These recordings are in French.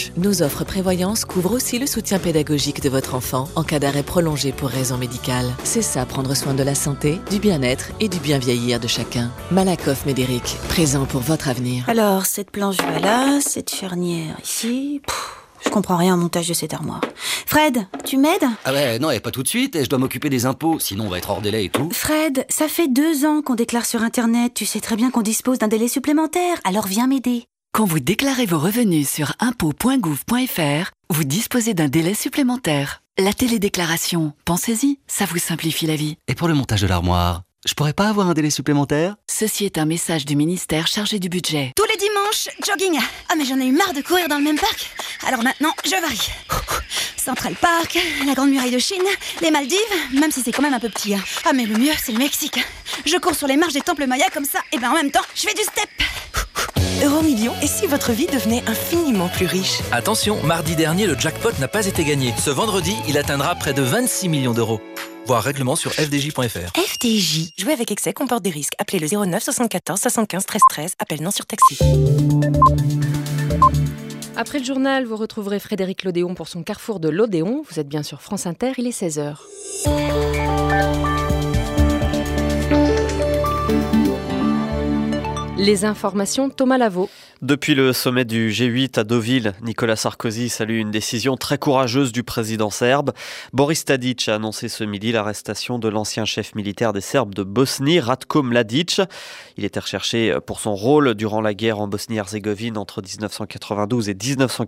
proche. Nos offres prévoyance couvrent aussi le soutien pédagogique de votre enfant en cas d'arrêt prolongé pour raison médicale. C'est ça, prendre soin de la santé, du bien-être et du bien vieillir de chacun. Malakoff Médéric, présent pour votre avenir. Alors, cette planche va là, cette charnière ici... Je comprends rien au montage de cette armoire. Fred, tu m'aides ? Ah ouais, non, pas tout de suite, je dois m'occuper des impôts, sinon on va être hors délai et tout. Fred, ça fait 2 ans qu'on déclare sur Internet, tu sais très bien qu'on dispose d'un délai supplémentaire, alors viens m'aider. Quand vous déclarez vos revenus sur impôts.gouv.fr, vous disposez d'un délai supplémentaire. La télédéclaration, pensez-y, ça vous simplifie la vie. Et pour le montage de l'armoire, je pourrais pas avoir un délai supplémentaire ? Ceci est un message du ministère chargé du budget. Tous les dimanches, jogging. Ah mais j'en ai eu marre de courir dans le même parc. Alors maintenant, je varie. Central Park, la Grande Muraille de Chine, les Maldives, même si c'est quand même un peu petit. Ah mais le mieux, c'est le Mexique. Je cours sur les marches des temples mayas comme ça, et en même temps, je fais du step. Euromillions, et si votre vie devenait infiniment plus riche ? Attention, mardi dernier, le jackpot n'a pas été gagné. Ce vendredi, il atteindra près de 26 millions d'euros. Voir règlement sur fdj.fr. FDJ. Jouer avec excès comporte des risques. Appelez le 09 74 75 13 13. Appel non surtaxé. Après le journal, vous retrouverez Frédéric Lodéon pour son carrefour de l'Odéon. Vous êtes bien sur France Inter, il est 16h. Les informations, Thomas Lavaux. Depuis le sommet du G8 à Deauville, Nicolas Sarkozy salue une décision très courageuse du président serbe. Boris Tadić a annoncé ce midi l'arrestation de l'ancien chef militaire des Serbes de Bosnie, Ratko Mladić. Il était recherché pour son rôle durant la guerre en Bosnie-Herzégovine entre 1992 et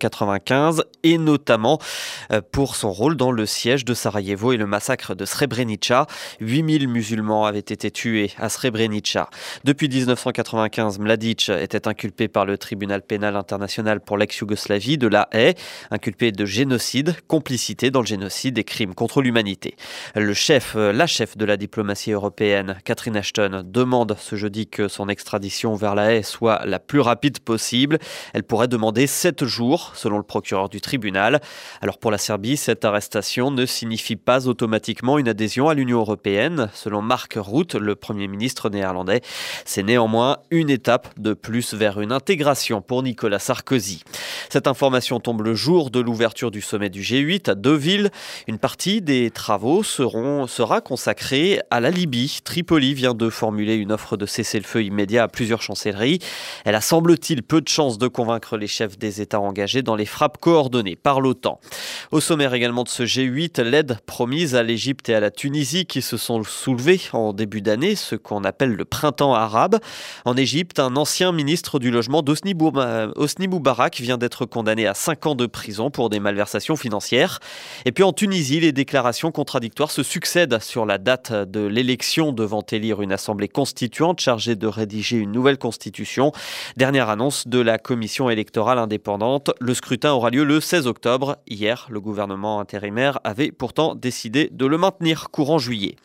1995 et notamment pour son rôle dans le siège de Sarajevo et le massacre de Srebrenica. 8000 musulmans avaient été tués à Srebrenica. Depuis 1995, Mladić était inculpé par le tribunal pénal international pour l'ex-Yougoslavie de La Haye, inculpé de génocide, complicité dans le génocide et crimes contre l'humanité. La chef de la diplomatie européenne, Catherine Ashton, demande ce jeudi que son extradition vers La Haye soit la plus rapide possible. Elle pourrait demander 7 jours, selon le procureur du tribunal. Alors pour la Serbie, cette arrestation ne signifie pas automatiquement une adhésion à l'Union européenne. Selon Mark Rutte, le Premier ministre néerlandais, c'est néanmoins une étape de plus vers une intégration pour Nicolas Sarkozy. Cette information tombe le jour de l'ouverture du sommet du G8 à Deauville. Une partie des travaux sera consacrée à la Libye. Tripoli vient de formuler une offre de cessez-le-feu immédiat à plusieurs chancelleries. Elle a, semble-t-il, peu de chances de convaincre les chefs des États engagés dans les frappes coordonnées par l'OTAN. Au sommaire également de ce G8, l'aide promise à l'Égypte et à la Tunisie qui se sont soulevées en début d'année, ce qu'on appelle le printemps arabe. En Égypte, un ancien ministre du logement Hosni Moubarak vient d'être condamné à 5 ans de prison pour des malversations financières. Et puis en Tunisie, les déclarations contradictoires se succèdent sur la date de l'élection devant élire une assemblée constituante chargée de rédiger une nouvelle constitution. Dernière annonce de la commission électorale indépendante. Le scrutin aura lieu le 16 octobre. Hier, le gouvernement intérimaire avait pourtant décidé de le maintenir courant juillet.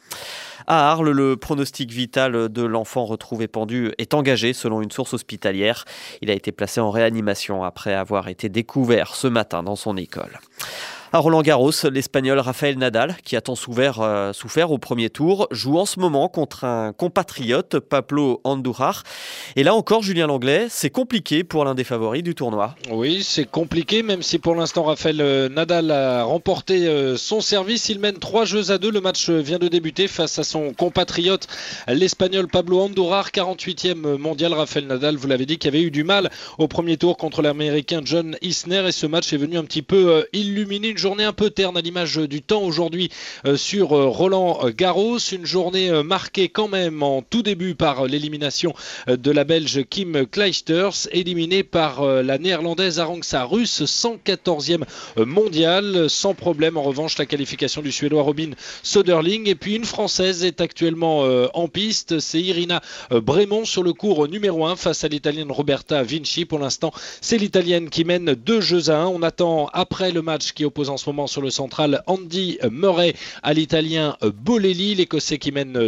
À Arles, le pronostic vital de l'enfant retrouvé pendu est engagé selon une source hospitalière. Il a été placé en réanimation après avoir été découvert ce matin dans son école. À Roland-Garros, l'Espagnol Rafael Nadal, qui a tant souffert au premier tour, joue en ce moment contre un compatriote, Pablo Andújar. Et là encore, Julien Langlais, c'est compliqué pour l'un des favoris du tournoi. Oui, c'est compliqué, même si pour l'instant Rafael Nadal a remporté son service. Il mène 3-2. Le match vient de débuter face à son compatriote, l'Espagnol Pablo Andújar, 48e mondial. Rafael Nadal, vous l'avez dit, qui avait eu du mal au premier tour contre l'Américain John Isner. Et ce match est venu un petit peu illuminer une journée un peu terne à l'image du temps aujourd'hui sur Roland Garros. Une journée marquée quand même en tout début par l'élimination de la Belge Kim Clijsters, éliminée par la néerlandaise Arantxa Rus, 114e mondiale. Sans problème en revanche la qualification du Suédois Robin Söderling. Et puis une Française est actuellement en piste, c'est Irina Bremont sur le court numéro 1 face à l'Italienne Roberta Vinci. Pour l'instant c'est l'Italienne qui mène 2-1. On attend après le match qui oppose en ce moment sur le central Andy Murray à l'Italien Bolelli, l'Écossais qui mène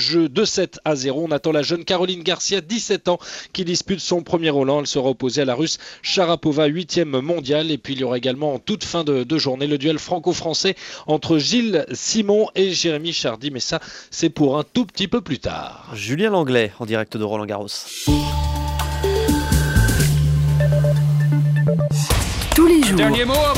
2-7-0. On attend la jeune Caroline Garcia, 17 ans, qui dispute son premier Roland. Elle sera opposée à la Russe Sharapova, 8e mondiale. Et puis il y aura également en toute fin de journée le duel franco-français entre Gilles Simon et Jérémy Chardy. Mais ça, c'est pour un tout petit peu plus tard. Julien Langlais en direct de Roland-Garros. Tous les jours, jour. Dernier mot